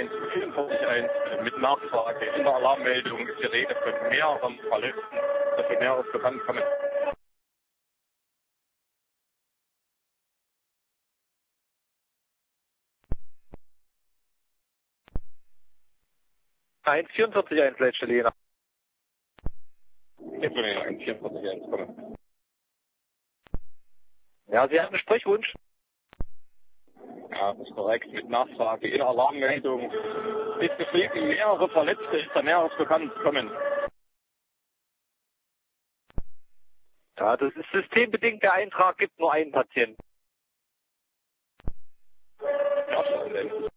144 mit Nachfrage. In der Alarmmeldung ist die Rede von mehreren Verletzten, also näheres bekannt kommen. 144 Leitstelle Jena. Jetzt bin ich 144 kommen. Ja, Sie hatten einen Sprechwunsch. Ja, das ist korrekt. Mit Nachfrage in der Alarmmeldung ist geschrieben, mehrere Verletzte, ist da näheres bekannt kommen. Ja, das ist systembedingt. Der Eintrag gibt nur einen Patienten. Ja,